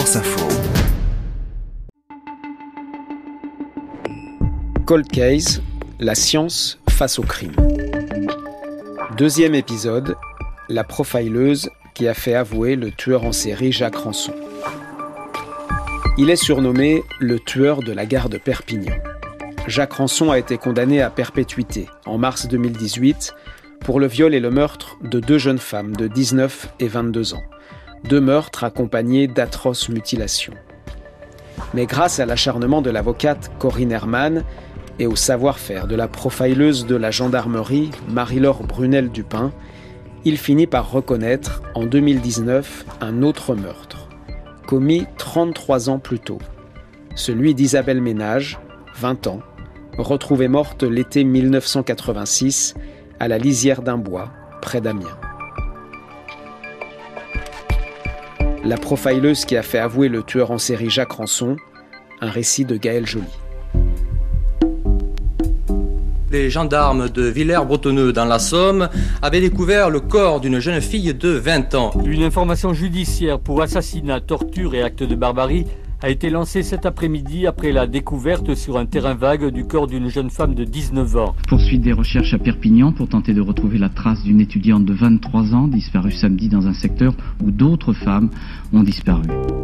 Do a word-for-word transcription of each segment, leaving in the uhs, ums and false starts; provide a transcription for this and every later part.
France Info. Cold Case, la science face au crime. Deuxième épisode, la profileuse qui a fait avouer le tueur en série Jacques Ranson. Il est surnommé le tueur de la gare de Perpignan. Jacques Ranson a été condamné à perpétuité en mars deux mille dix-huit pour le viol et le meurtre de deux jeunes femmes de dix-neuf et vingt-deux ans. Deux meurtres accompagnés d'atroces mutilations. Mais grâce à l'acharnement de l'avocate Corinne Herman et au savoir-faire de la profileuse de la gendarmerie Marie-Laure Brunel-Dupin, il finit par reconnaître en deux mille dix-neuf un autre meurtre, commis trente-trois ans plus tôt. Celui d'Isabelle Ménage, vingt ans, retrouvée morte l'été mille neuf cent quatre-vingt-six à la lisière d'un bois, près d'Amiens. La profileuse qui a fait avouer le tueur en série Jacques Ranson, un récit de Gaël Joly. Les gendarmes de Villers-Bretonneux dans la Somme avaient découvert le corps d'une jeune fille de vingt ans. Une information judiciaire pour assassinat, torture et acte de barbarie a été lancée cet après-midi après la découverte sur un terrain vague du corps d'une jeune femme de dix-neuf ans. Poursuite des recherches à Perpignan pour tenter de retrouver la trace d'une étudiante de vingt-trois ans disparue samedi dans un secteur où d'autres femmes ont disparu.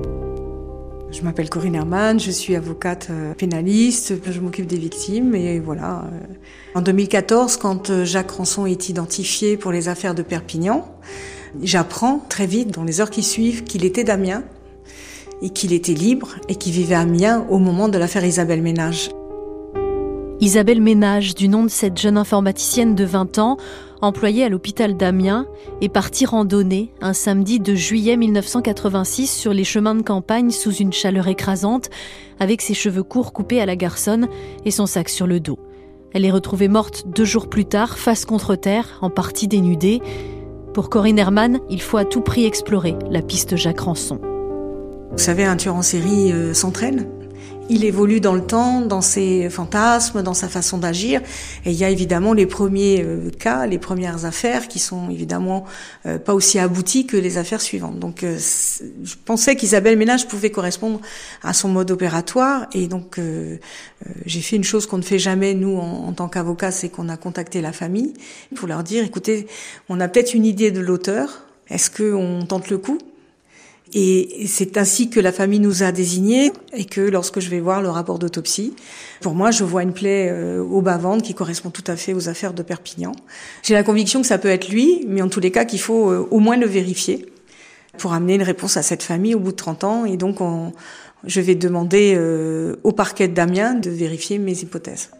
Je m'appelle Corinne Herman, je suis avocate pénaliste, je m'occupe des victimes et voilà. En deux mille quatorze, quand Jacques Ranson est identifié pour les affaires de Perpignan, j'apprends très vite, dans les heures qui suivent, qu'il était d'Amiens et qu'il était libre et qu'il vivait à Amiens au moment de l'affaire Isabelle Ménage. Isabelle Ménage, du nom de cette jeune informaticienne de vingt ans, employée à l'hôpital d'Amiens, est partie randonner un samedi de juillet mille neuf cent quatre-vingt-six sur les chemins de campagne sous une chaleur écrasante, avec ses cheveux courts coupés à la garçonne et son sac sur le dos. Elle est retrouvée morte deux jours plus tard, face contre terre, en partie dénudée. Pour Corinne Herman, il faut à tout prix explorer la piste Jacques Ranson. Vous savez, un tueur en série euh, s'entraîne. Il évolue dans le temps, dans ses fantasmes, dans sa façon d'agir. Et il y a évidemment les premiers euh, cas, les premières affaires qui sont évidemment euh, pas aussi abouties que les affaires suivantes. Donc euh, je pensais qu'Isabelle Ménage pouvait correspondre à son mode opératoire. Et donc euh, euh, j'ai fait une chose qu'on ne fait jamais, nous, en, en tant qu'avocats, c'est qu'on a contacté la famille pour leur dire, écoutez, on a peut-être une idée de l'auteur. Est-ce qu'on tente le coup ? Et c'est ainsi que la famille nous a désignés et que lorsque je vais voir le rapport d'autopsie, pour moi, je vois une plaie euh, au bas-ventre qui correspond tout à fait aux affaires de Perpignan. J'ai la conviction que ça peut être lui, mais en tous les cas qu'il faut euh, au moins le vérifier pour amener une réponse à cette famille au bout de trente ans. Et donc, on, je vais demander euh, au parquet d'Amiens de vérifier mes hypothèses.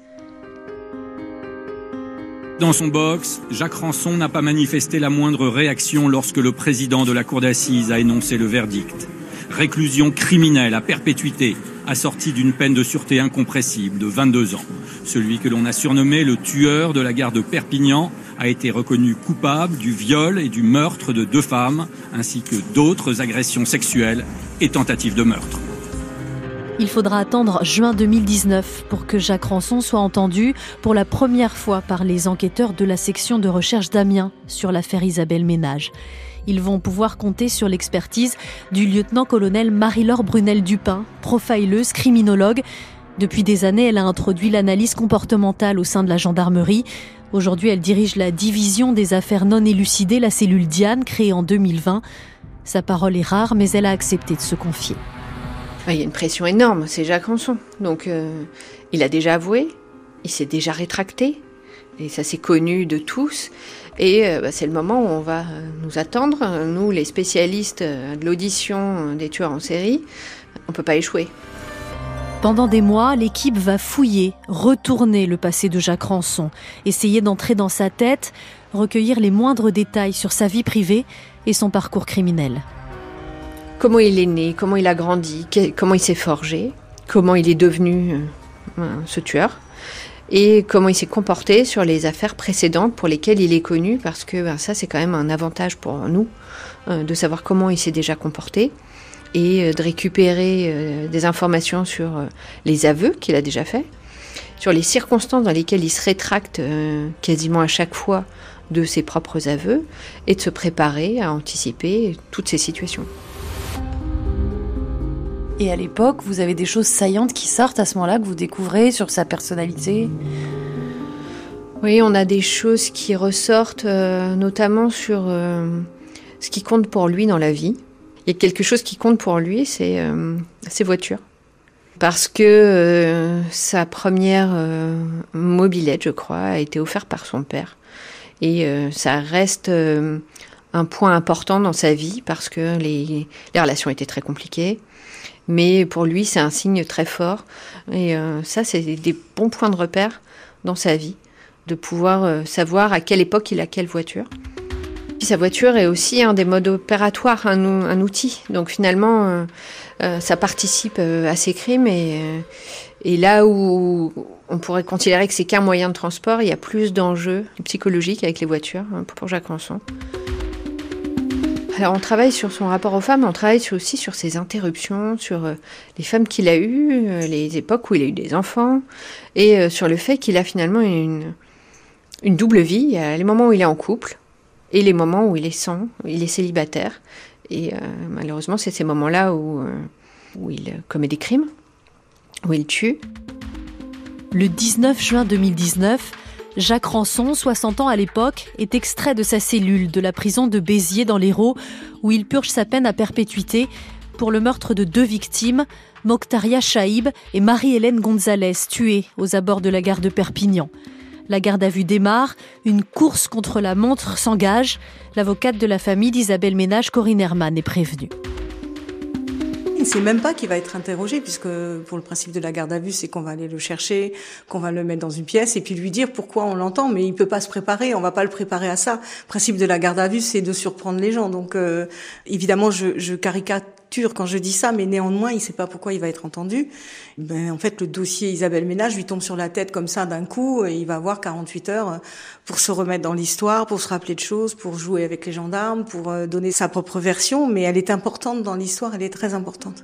Dans son box, Jacques Ranson n'a pas manifesté la moindre réaction lorsque le président de la cour d'assises a énoncé le verdict. Réclusion criminelle à perpétuité, assortie d'une peine de sûreté incompressible de vingt-deux ans. Celui que l'on a surnommé le tueur de la gare de Perpignan a été reconnu coupable du viol et du meurtre de deux femmes, ainsi que d'autres agressions sexuelles et tentatives de meurtre. Il faudra attendre juin deux mille dix-neuf pour que Jacques Ranson soit entendu pour la première fois par les enquêteurs de la section de recherche d'Amiens sur l'affaire Isabelle Ménage. Ils vont pouvoir compter sur l'expertise du lieutenant-colonel Marie-Laure Brunel-Dupin, profileuse, criminologue. Depuis des années, elle a introduit l'analyse comportementale au sein de la gendarmerie. Aujourd'hui, elle dirige la division des affaires non élucidées, la cellule Diane, créée en deux mille vingt. Sa parole est rare, mais elle a accepté de se confier. Il y a une pression énorme, c'est Jacques Ranson. Donc, euh, il a déjà avoué, il s'est déjà rétracté, et ça c'est connu de tous. Et euh, bah, c'est le moment où on va nous attendre, nous les spécialistes de l'audition des tueurs en série, on ne peut pas échouer. Pendant des mois, l'équipe va fouiller, retourner le passé de Jacques Ranson, essayer d'entrer dans sa tête, recueillir les moindres détails sur sa vie privée et son parcours criminel. Comment il est né, comment il a grandi, comment il s'est forgé, comment il est devenu euh, ce tueur et comment il s'est comporté sur les affaires précédentes pour lesquelles il est connu, parce que ben, ça c'est quand même un avantage pour nous euh, de savoir comment il s'est déjà comporté et euh, de récupérer euh, des informations sur euh, les aveux qu'il a déjà faits, sur les circonstances dans lesquelles il se rétracte euh, quasiment à chaque fois de ses propres aveux et de se préparer à anticiper toutes ces situations. Et à l'époque, vous avez des choses saillantes qui sortent à ce moment-là, que vous découvrez sur sa personnalité ? Oui, on a des choses qui ressortent, euh, notamment sur euh, ce qui compte pour lui dans la vie. Il y a quelque chose qui compte pour lui, c'est euh, ses voitures. Parce que euh, sa première euh, mobilette, je crois, a été offerte par son père. Et euh, ça reste euh, un point important dans sa vie parce que les, les relations étaient très compliquées. Mais pour lui, c'est un signe très fort. Et euh, ça, c'est des bons points de repère dans sa vie, de pouvoir euh, savoir à quelle époque il a quelle voiture. Puis sa voiture est aussi un des modes opératoires, un, un outil. Donc finalement, euh, euh, ça participe euh, à ses crimes. Et, euh, et là où on pourrait considérer que c'est qu'un moyen de transport, il y a plus d'enjeux psychologiques avec les voitures, hein, pour Jacques Ranson. Alors on travaille sur son rapport aux femmes, on travaille aussi sur ses interruptions, sur euh, les femmes qu'il a eues, euh, les époques où il a eu des enfants, et euh, sur le fait qu'il a finalement une, une double vie. Il y a les moments où il est en couple, et les moments où il est sans, il est célibataire. Et euh, malheureusement, c'est ces moments-là où, euh, où il commet des crimes, où il tue. Le dix-neuf juin deux mille dix-neuf, Jacques Ranson, soixante ans à l'époque, est extrait de sa cellule de la prison de Béziers dans l'Hérault, où il purge sa peine à perpétuité pour le meurtre de deux victimes, Mokhtaria Chaïb et Marie-Hélène Gonzalez, tuées aux abords de la gare de Perpignan. La garde à vue démarre, une course contre la montre s'engage. L'avocate de la famille d'Isabelle Ménage, Corinne Herman, est prévenue. Il ne sait même pas qu'il va être interrogé, puisque pour le principe de la garde à vue, c'est qu'on va aller le chercher, qu'on va le mettre dans une pièce et puis lui dire pourquoi on l'entend, mais il peut pas se préparer, on va pas le préparer à ça. Le principe de la garde à vue, c'est de surprendre les gens. Donc euh, évidemment, je, je caricature quand je dis ça, mais néanmoins, il sait pas pourquoi il va être entendu. Ben, en fait, le dossier Isabelle Ménage lui tombe sur la tête comme ça d'un coup, et il va avoir quarante-huit heures pour se remettre dans l'histoire, pour se rappeler de choses, pour jouer avec les gendarmes, pour donner sa propre version, mais elle est importante dans l'histoire, elle est très importante.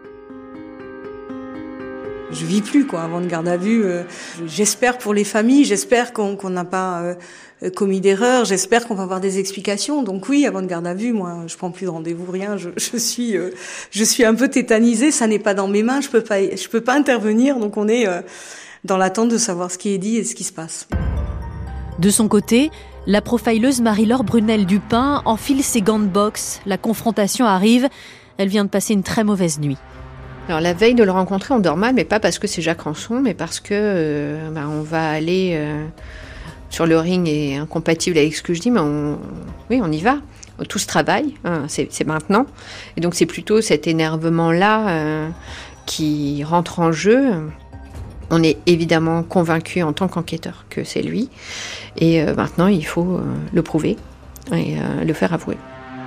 Je vis plus, quoi, avant de garde à vue. Euh, j'espère pour les familles, j'espère qu'on qu'on n'a pas euh, commis d'erreur, j'espère qu'on va avoir des explications. Donc oui, avant de garde à vue, moi, je prends plus de rendez-vous, rien. Je, je suis, euh, je suis un peu tétanisée. Ça n'est pas dans mes mains. Je peux pas, je peux pas intervenir. Donc on est euh, dans l'attente de savoir ce qui est dit et ce qui se passe. De son côté, la profileuse Marie-Laure Brunel-Dupin enfile ses gants de boxe. La confrontation arrive. Elle vient de passer une très mauvaise nuit. Alors la veille de le rencontrer, on dort mal, mais pas parce que c'est Jacques Ranson, mais parce que euh, bah, on va aller euh, sur le ring et incompatible avec ce que je dis, mais on, oui, on y va. Tout se travaille, hein, c'est, c'est maintenant. Et donc c'est plutôt cet énervement-là euh, qui rentre en jeu. On est évidemment convaincu en tant qu'enquêteur que c'est lui. Et euh, maintenant, il faut euh, le prouver et euh, le faire avouer.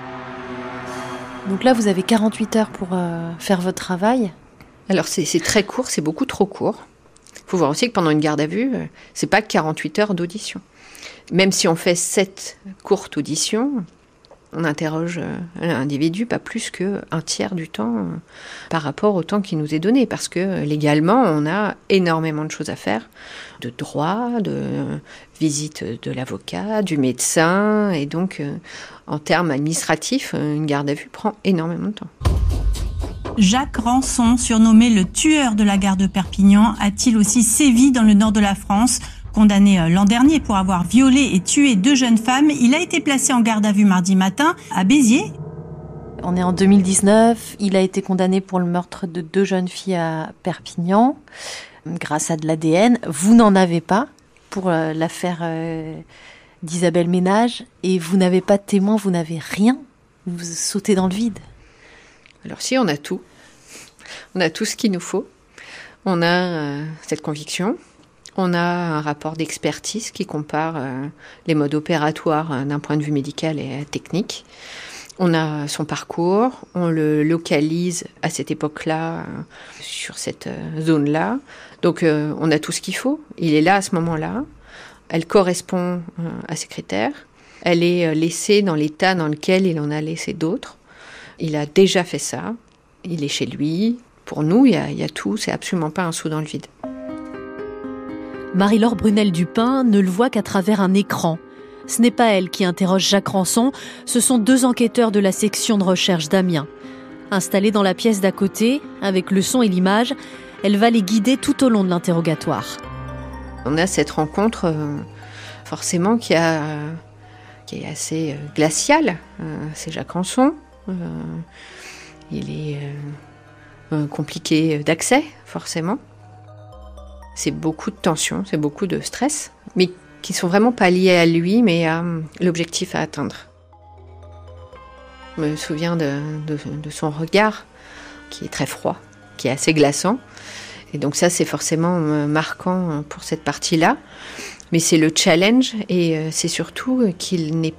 Donc là, vous avez quarante-huit heures pour euh, faire votre travail. Alors c'est, c'est très court, c'est beaucoup trop court. Il faut voir aussi que pendant une garde à vue, euh, c'est pas quarante-huit heures d'audition. Même si on fait sept courtes auditions, on interroge euh, l'individu pas plus qu'un tiers du temps euh, par rapport au temps qui nous est donné. Parce que euh, légalement, on a énormément de choses à faire. De droit, de euh, visite de l'avocat, du médecin. Et donc, euh, en termes administratifs, une garde à vue prend énormément de temps. Jacques Ranson, surnommé le tueur de la gare de Perpignan, a-t-il aussi sévi dans le nord de la France ? Condamné l'an dernier pour avoir violé et tué deux jeunes femmes, il a été placé en garde à vue mardi matin à Béziers. On est en deux mille dix-neuf, il a été condamné pour le meurtre de deux jeunes filles à Perpignan, grâce à de l'A D N. Vous n'en avez pas pour l'affaire d'Isabelle Ménage, et vous n'avez pas de témoin, vous n'avez rien, vous sautez dans le vide. Alors si, on a tout. On a tout ce qu'il nous faut. On a euh, cette conviction. On a un rapport d'expertise qui compare euh, les modes opératoires euh, d'un point de vue médical et euh, technique. On a son parcours, on le localise à cette époque-là, euh, sur cette euh, zone-là. Donc euh, on a tout ce qu'il faut. Il est là à ce moment-là. Elle correspond euh, à ses critères. Elle est euh, laissée dans l'état dans lequel il en a laissé d'autres. Il a déjà fait ça. Il est chez lui. Pour nous, il y a, il y a tout. C'est absolument pas un saut dans le vide. Marie-Laure Brunel-Dupin ne le voit qu'à travers un écran. Ce n'est pas elle qui interroge Jacques Ranson, ce sont deux enquêteurs de la section de recherche d'Amiens. Installée dans la pièce d'à côté, avec le son et l'image, elle va les guider tout au long de l'interrogatoire. On a cette rencontre, euh, forcément, qui, a, qui est assez euh, glaciale. Euh, c'est Jacques Ranson. Euh, il est euh, compliqué d'accès, forcément. C'est beaucoup de tension, c'est beaucoup de stress, mais qui sont vraiment pas liés à lui, mais à l'objectif à atteindre. Je me souviens de, de, de son regard, qui est très froid, qui est assez glaçant. Et donc ça, c'est forcément marquant pour cette partie-là. Mais c'est le challenge, et c'est surtout qu'il n'est...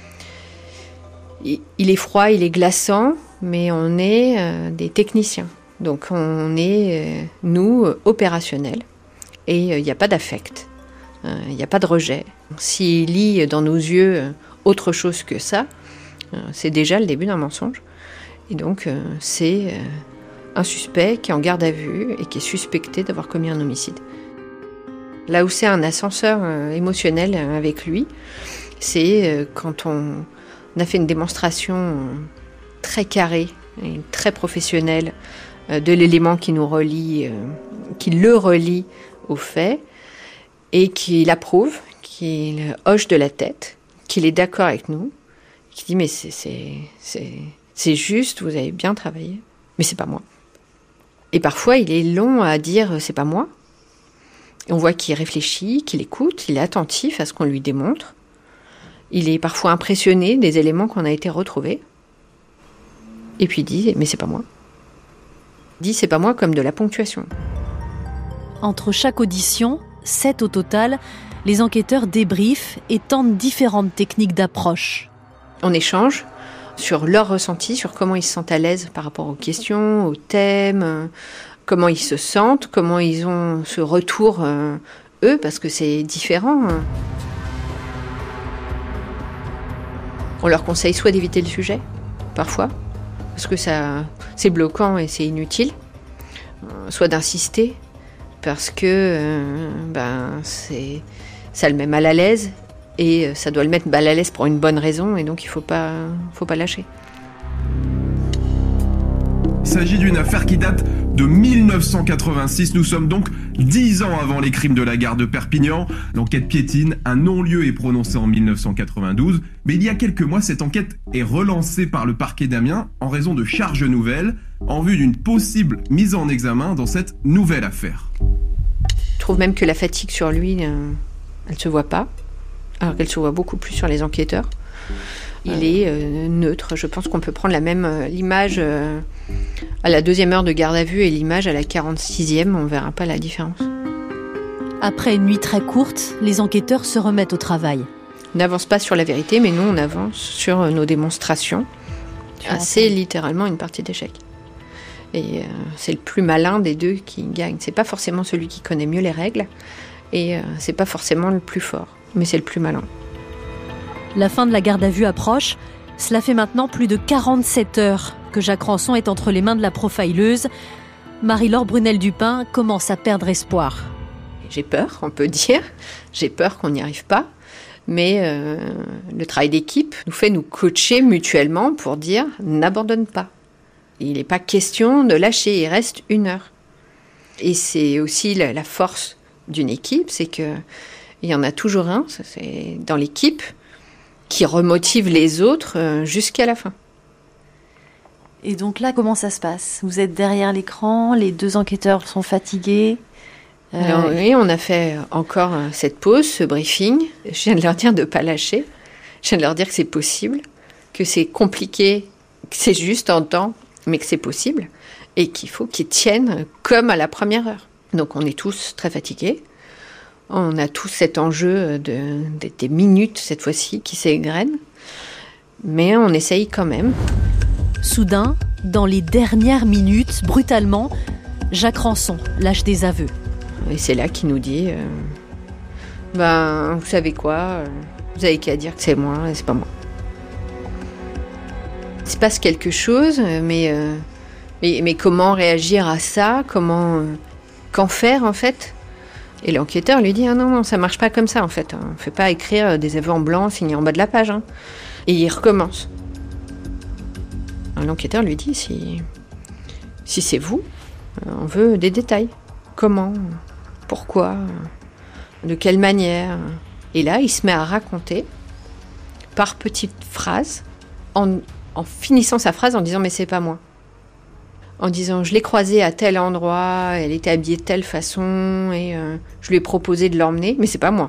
Il est froid, il est glaçant, mais on est des techniciens. Donc on est, nous, opérationnels. Et il n'y a pas d'affect, il n'y a pas de rejet. S'il lit dans nos yeux autre chose que ça, c'est déjà le début d'un mensonge. Et donc, euh, c'est euh, un suspect qui est en garde à vue et qui est suspecté d'avoir commis un homicide. Là où c'est un ascenseur euh, émotionnel avec lui, c'est euh, quand on, on a fait une démonstration euh, très carrée et très professionnelle euh, de l'élément qui nous relie, euh, qui le relie au fait, et qu'il approuve, qu'il hoche de la tête, qu'il est d'accord avec nous, qui dit mais c'est, c'est, c'est, c'est juste, vous avez bien travaillé, mais c'est pas moi. Et parfois il est long à dire c'est pas moi. Et on voit qu'il réfléchit, qu'il écoute, il est attentif à ce qu'on lui démontre. Il est parfois impressionné des éléments qu'on a été retrouvés. Et puis il dit mais c'est pas moi. Il dit c'est pas moi comme de la ponctuation. Entre chaque audition, sept au total, les enquêteurs débriefent et tentent différentes techniques d'approche. On échange sur leur ressenti, sur comment ils se sentent à l'aise par rapport aux questions, aux thèmes, comment ils se sentent, comment ils ont ce retour, euh, eux, parce que c'est différent. On leur conseille soit d'éviter le sujet, parfois, parce que ça, c'est bloquant et c'est inutile, soit d'insister, parce que euh, ben, c'est, ça le met mal à l'aise. Et ça doit le mettre mal à l'aise pour une bonne raison, et donc il ne faut pas, faut pas lâcher. Il s'agit d'une affaire qui date de mille neuf cent quatre-vingt-six. Nous sommes donc dix ans avant les crimes de la gare de Perpignan. L'enquête piétine, un non-lieu est prononcé en mille neuf cent quatre-vingt-douze. Mais il y a quelques mois, cette enquête est relancée par le parquet d'Amiens en raison de charges nouvelles, en vue d'une possible mise en examen dans cette nouvelle affaire. Je trouve même que la fatigue sur lui, euh, elle ne se voit pas. Alors qu'elle se voit beaucoup plus sur les enquêteurs. Il est euh, neutre. Je pense qu'on peut prendre la même euh, l'image euh, à la deuxième heure de garde à vue et l'image à la quarante-sixième. On ne verra pas la différence. Après une nuit très courte, les enquêteurs se remettent au travail. On n'avance pas sur la vérité, mais nous, on avance sur euh, nos démonstrations. Ah, c'est littéralement une partie d'échec. Et euh, c'est le plus malin des deux qui gagne. C'est pas forcément celui qui connaît mieux les règles, et euh, c'est pas forcément le plus fort. Mais c'est le plus malin. La fin de la garde à vue approche. Cela fait maintenant plus de quarante-sept heures que Jacques Ranson est entre les mains de la profileuse. Marie-Laure Brunel-Dupin commence à perdre espoir. J'ai peur, on peut dire. J'ai peur qu'on n'y arrive pas. Mais euh, le travail d'équipe nous fait nous coacher mutuellement pour dire « n'abandonne pas ». Il n'est pas question de lâcher, il reste une heure. Et c'est aussi la, la force d'une équipe, c'est que il y en a toujours un, c'est dans l'équipe, qui remotive les autres jusqu'à la fin. Et donc là, comment ça se passe ? Vous êtes derrière l'écran, les deux enquêteurs sont fatigués. Euh... Alors oui, on a fait encore cette pause, ce briefing. Je viens de leur dire de ne pas lâcher. Je viens de leur dire que c'est possible, que c'est compliqué, que c'est juste en temps, mais que c'est possible, et qu'il faut qu'ils tiennent comme à la première heure. Donc on est tous très fatigués. On a tous cet enjeu de, de, des minutes, cette fois-ci, qui s'égrènent. Mais on essaye quand même. Soudain, dans les dernières minutes, brutalement, Jacques Ranson lâche des aveux. Et c'est là qu'il nous dit euh, « Ben, vous savez quoi Vous avez qu'à dire que c'est moi et c'est pas moi. » Il se passe quelque chose, mais, euh, mais, mais comment réagir à ça ? Comment, euh, qu'en faire, en fait ? Et l'enquêteur lui dit « Ah non, non, ça marche pas comme ça, en fait. On ne fait pas écrire des aveux en blanc signés en bas de la page. Hein. » Et il recommence. l'enquêteur lui dit, si, si c'est vous, on veut des détails. Comment ? Pourquoi ? De quelle manière ? Et là, il se met à raconter par petites phrases, en, en finissant sa phrase en disant « mais c'est pas moi ». En disant « je l'ai croisée à tel endroit, elle était habillée de telle façon, et euh, je lui ai proposé de l'emmener, mais c'est pas moi ».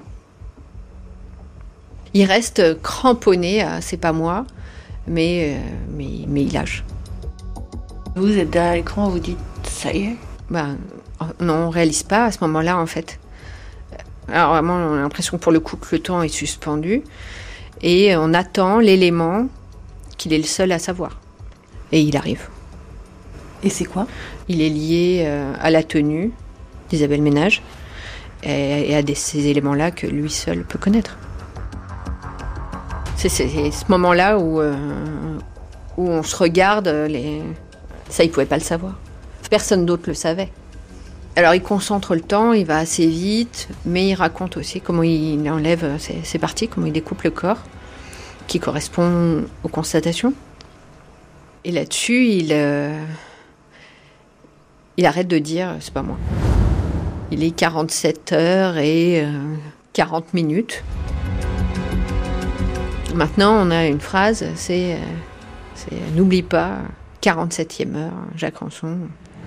Il reste cramponné à « c'est pas moi », mais, euh, mais, mais il lâche. Vous êtes derrière l'écran, vous dites « ça y est ». Ben, non, on ne réalise pas à ce moment-là, en fait. Alors vraiment, on a l'impression pour le coup que le temps est suspendu et on attend l'élément qu'il est le seul à savoir. Et il arrive. Et c'est quoi ? Il est lié euh, à la tenue d'Isabelle Ménage et, et à des, ces éléments-là que lui seul peut connaître. C'est, c'est, c'est ce moment-là où, euh, où on se regarde, les... ça il ne pouvait pas le savoir. Personne d'autre le savait. Alors il concentre le temps, il va assez vite, mais il raconte aussi comment il enlève ses, ses parties, comment il découpe le corps, qui correspond aux constatations. Et là-dessus, il, euh, il arrête de dire « c'est pas moi ». Il est quarante-sept heures et euh, quarante minutes. Maintenant, on a une phrase, c'est, euh, c'est « n'oublie pas, quarante-septième heure, Jacques Rançon ».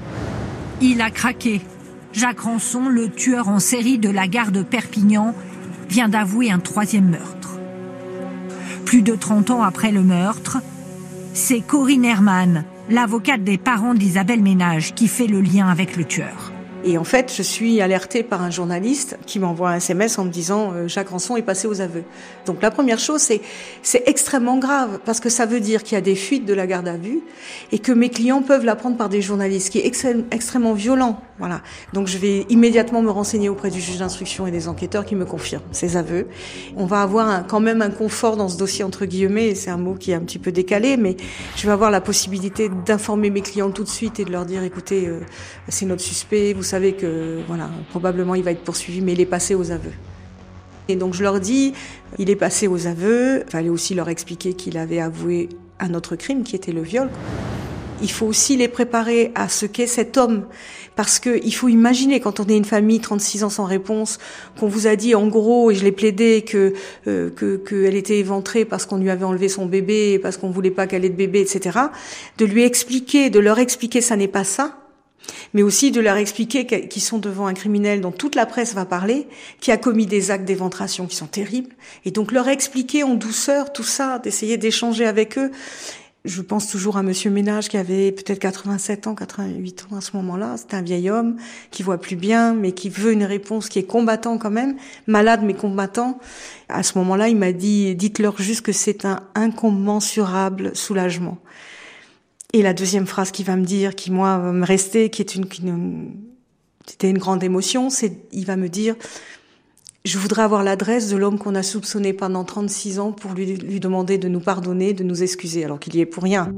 Il a craqué. Jacques Rançon, le tueur en série de la gare de Perpignan, vient d'avouer un troisième meurtre. Plus de trente ans après le meurtre, c'est Corinne Herman, l'avocate des parents d'Isabelle Ménage, qui fait le lien avec le tueur. Et en fait, je suis alertée par un journaliste qui m'envoie un S M S en me disant euh, « Jacques Rançon est passé aux aveux ». Donc la première chose, c'est c'est extrêmement grave parce que ça veut dire qu'il y a des fuites de la garde à vue et que mes clients peuvent l'apprendre par des journalistes, ce qui est extré- extrêmement violent. Voilà. Donc je vais immédiatement me renseigner auprès du juge d'instruction et des enquêteurs qui me confirment ces aveux. On va avoir un, quand même un confort dans ce dossier entre guillemets, c'est un mot qui est un petit peu décalé, mais je vais avoir la possibilité d'informer mes clients tout de suite et de leur dire « Écoutez, euh, c'est notre suspect, vous savez que voilà, probablement il va être poursuivi, mais il est passé aux aveux. » Et donc je leur dis, il est passé aux aveux. Il fallait aussi leur expliquer qu'il avait avoué un autre crime, qui était le viol. Il faut aussi les préparer à ce qu'est cet homme. Parce que il faut imaginer, quand on est une famille, trente-six ans sans réponse, qu'on vous a dit en gros, et je l'ai plaidé, que euh, que qu'elle était éventrée parce qu'on lui avait enlevé son bébé, parce qu'on voulait pas qu'elle ait de bébé, et cetera. De lui expliquer, de leur expliquer, ça n'est pas ça. Mais aussi de leur expliquer qu'ils sont devant un criminel dont toute la presse va parler, qui a commis des actes d'éventration qui sont terribles, et donc leur expliquer en douceur tout ça, d'essayer d'échanger avec eux. Je pense toujours à Monsieur Ménage qui avait peut-être quatre-vingt-sept ans, quatre-vingt-huit ans à ce moment-là. C'est un vieil homme qui voit plus bien, mais qui veut une réponse, qui est combattant quand même, malade mais combattant. À ce moment-là, il m'a dit, dites-leur juste que c'est un incommensurable soulagement. Et la deuxième phrase qu'il va me dire, qui moi va me rester, qui est une, qui une, c'était une grande émotion, c'est, il va me dire, je voudrais avoir l'adresse de l'homme qu'on a soupçonné pendant trente-six ans pour lui, lui demander de nous pardonner, de nous excuser, alors qu'il y est pour rien.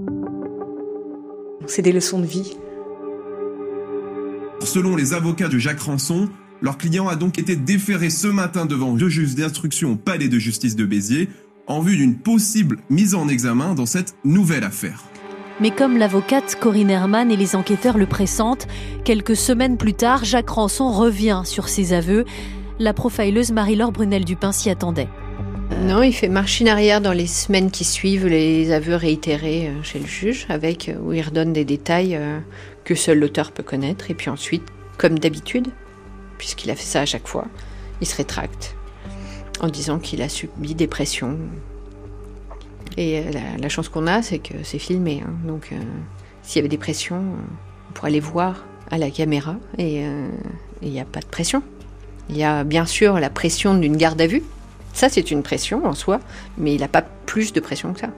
C'est des leçons de vie. Selon les avocats de Jacques Rançon, leur client a donc été déféré ce matin devant le juge d'instruction au palais de justice de Béziers en vue d'une possible mise en examen dans cette nouvelle affaire. Mais comme l'avocate Corinne Herman et les enquêteurs le pressentent, quelques semaines plus tard, Jacques Rançon revient sur ses aveux. La profileuse Marie-Laure Brunel-Dupin s'y attendait. Non, il fait machine arrière dans les semaines qui suivent les aveux réitérés chez le juge, avec où il redonne des détails que seul l'auteur peut connaître. Et puis ensuite, comme d'habitude, puisqu'il a fait ça à chaque fois, il se rétracte en disant qu'il a subi des pressions. Et la, la chance qu'on a, c'est que c'est filmé. Hein. Donc, euh, s'il y avait des pressions, euh, on pourrait les voir à la caméra. Et il n'y a pas de pression. Il y a bien sûr la pression d'une garde à vue. Ça, c'est une pression en soi, mais il n'a pas plus de pression que ça.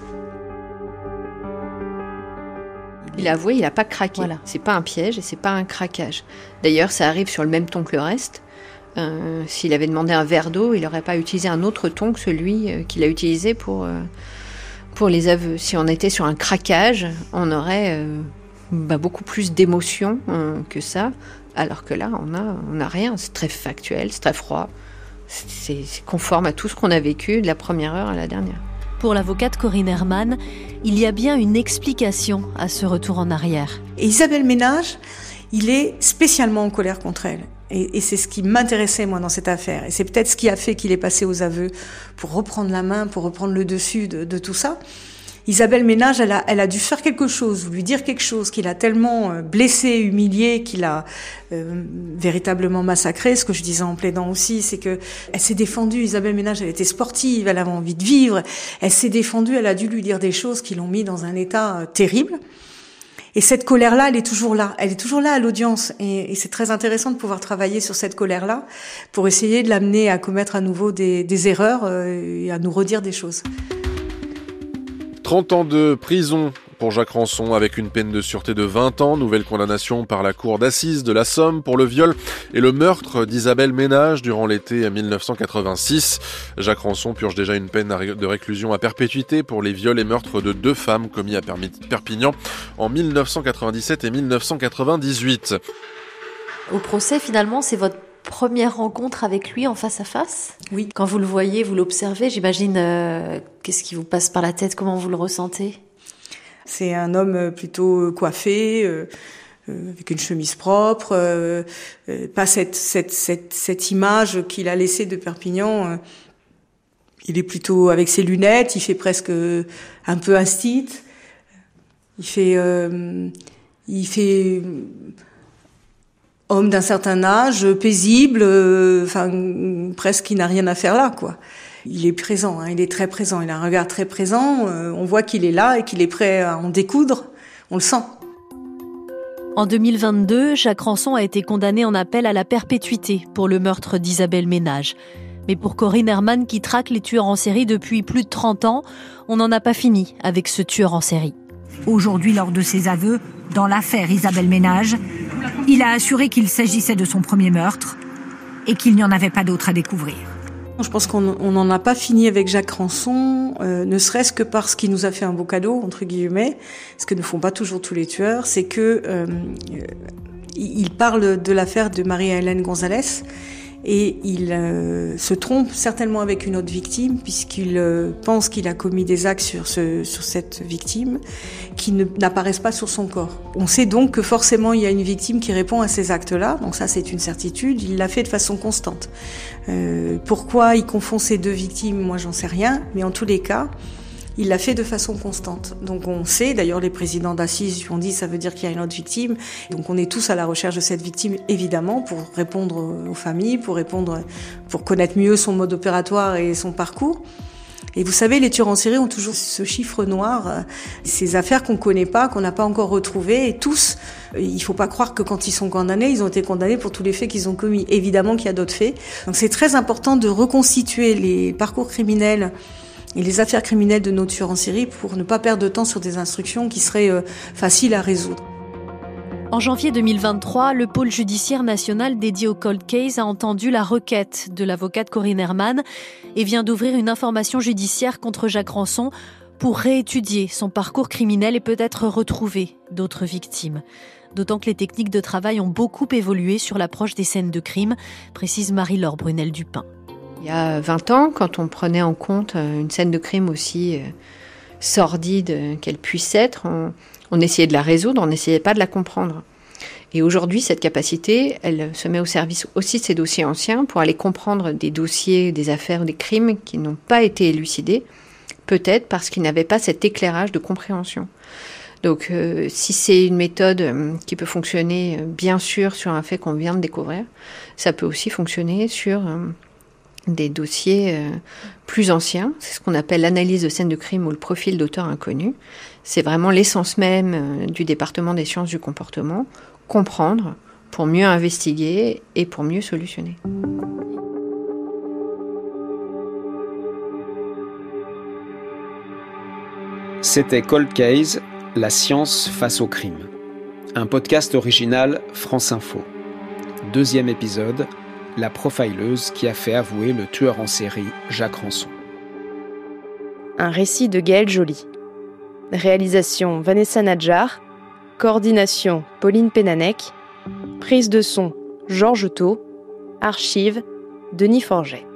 Il a avoué, il n'a pas craqué. Voilà. C'est pas un piège et c'est pas un craquage. D'ailleurs, ça arrive sur le même ton que le reste. Euh, s'il avait demandé un verre d'eau, il n'aurait pas utilisé un autre ton que celui euh, qu'il a utilisé pour, euh, pour les aveux. Si on était sur un craquage, on aurait euh, bah, beaucoup plus d'émotions euh, que ça, alors que là, on n'a on a rien. C'est très factuel, c'est très froid, c'est, c'est conforme à tout ce qu'on a vécu de la première heure à la dernière. Pour l'avocate Corinne Herman, il y a bien une explication à ce retour en arrière. Et Isabelle Ménage, il est spécialement en colère contre elle. Et, et c'est ce qui m'intéressait, moi, dans cette affaire. Et c'est peut-être ce qui a fait qu'il est passé aux aveux pour reprendre la main, pour reprendre le dessus de, de tout ça. Isabelle Ménage, elle a, elle a dû faire quelque chose, ou lui dire quelque chose qui l'a tellement blessé, humilié, qu'il a euh, véritablement massacré. Ce que je disais en plaidant aussi, c'est que elle s'est défendue. Isabelle Ménage, elle était sportive, elle avait envie de vivre. Elle s'est défendue, elle a dû lui dire des choses qui l'ont mis dans un état euh, terrible. Et cette colère-là, elle est toujours là. Elle est toujours là à l'audience. Et, et c'est très intéressant de pouvoir travailler sur cette colère-là pour essayer de l'amener à commettre à nouveau des, des erreurs euh, et à nous redire des choses. trente ans de prison pour Jacques Rançon avec une peine de sûreté de vingt ans. Nouvelle condamnation par la cour d'assises de la Somme pour le viol et le meurtre d'Isabelle Ménage durant l'été dix-neuf cent quatre-vingt-six. Jacques Rançon purge déjà une peine de réclusion à perpétuité pour les viols et meurtres de deux femmes commis à Perpignan en dix-neuf cent quatre-vingt-dix-sept et dix-neuf cent quatre-vingt-dix-huit. Au procès, finalement, c'est votre première rencontre avec lui en face à face ? Oui. Quand vous le voyez, vous l'observez, j'imagine, euh, qu'est-ce qui vous passe par la tête ? Comment vous le ressentez ? C'est un homme plutôt coiffé, euh, euh, avec une chemise propre, euh, euh, pas cette, cette, cette, cette image qu'il a laissée de Perpignan. Euh, il est plutôt avec ses lunettes, il fait presque un peu instite. Il fait, euh, il fait homme d'un certain âge, paisible, euh, enfin presque il n'a rien à faire là, quoi. Il est présent, hein, il est très présent, il a un regard très présent, euh, on voit qu'il est là et qu'il est prêt à en découdre, on le sent. En deux mille vingt-deux, Jacques Rançon a été condamné en appel à la perpétuité pour le meurtre d'Isabelle Ménage. Mais pour Corinne Herman, qui traque les tueurs en série depuis plus de trente ans, on n'en a pas fini avec ce tueur en série. Aujourd'hui, lors de ses aveux, dans l'affaire Isabelle Ménage, il a assuré qu'il s'agissait de son premier meurtre et qu'il n'y en avait pas d'autre à découvrir. Je pense qu'on n'en a pas fini avec Jacques Rançon, euh, ne serait-ce que parce qu'il nous a fait un beau cadeau, entre guillemets, ce que ne font pas toujours tous les tueurs, c'est que euh, il parle de l'affaire de Marie-Hélène Gonzalez et il euh, se trompe certainement avec une autre victime puisqu'il euh, pense qu'il a commis des actes sur, ce, sur cette victime qui ne, n'apparaissent pas sur son corps. On sait donc que forcément il y a une victime qui répond à ces actes-là, donc ça c'est une certitude, il l'a fait de façon constante. Euh, pourquoi il confond ces deux victimes, moi j'en sais rien, mais en tous les cas, il l'a fait de façon constante. Donc on sait, d'ailleurs les présidents d'assises lui ont dit ça veut dire qu'il y a une autre victime. Donc on est tous à la recherche de cette victime, évidemment, pour répondre aux familles, pour répondre, pour connaître mieux son mode opératoire et son parcours. Et vous savez, les tueurs en série ont toujours ce chiffre noir, ces affaires qu'on connaît pas, qu'on n'a pas encore retrouvées, et tous, il faut pas croire que quand ils sont condamnés, ils ont été condamnés pour tous les faits qu'ils ont commis. Évidemment qu'il y a d'autres faits. Donc c'est très important de reconstituer les parcours criminels et les affaires criminelles de nos tueurs en série pour ne pas perdre de temps sur des instructions qui seraient euh, faciles à résoudre. En janvier deux mille vingt-trois, le pôle judiciaire national dédié au cold case a entendu la requête de l'avocate Corinne Herman et vient d'ouvrir une information judiciaire contre Jacques Rançon pour réétudier son parcours criminel et peut-être retrouver d'autres victimes. D'autant que les techniques de travail ont beaucoup évolué sur l'approche des scènes de crime, précise Marie-Laure Brunel-Dupin. Il y a vingt ans, quand on prenait en compte une scène de crime aussi sordide qu'elle puisse être, on, on essayait de la résoudre, on n'essayait pas de la comprendre. Et aujourd'hui, cette capacité, elle se met au service aussi de ces dossiers anciens pour aller comprendre des dossiers, des affaires, des crimes qui n'ont pas été élucidés, peut-être parce qu'ils n'avaient pas cet éclairage de compréhension. Donc, euh, si c'est une méthode euh, qui peut fonctionner, euh, bien sûr, sur un fait qu'on vient de découvrir, ça peut aussi fonctionner sur euh, des dossiers euh, plus anciens. C'est ce qu'on appelle l'analyse de scène de crime ou le profil d'auteur inconnu. C'est vraiment l'essence même euh, du département des sciences du comportement. Comprendre pour mieux investiguer et pour mieux solutionner. C'était Cold Case, la science face au crime. Un podcast original France Info. Deuxième épisode, la profileuse qui a fait avouer le tueur en série Jacques Rançon. Un récit de Gaëlle Joly. Réalisation Vanessa Nadjar. Coordination Pauline Pénanec. Prise de son Georges Thau. Archives Denis Forget.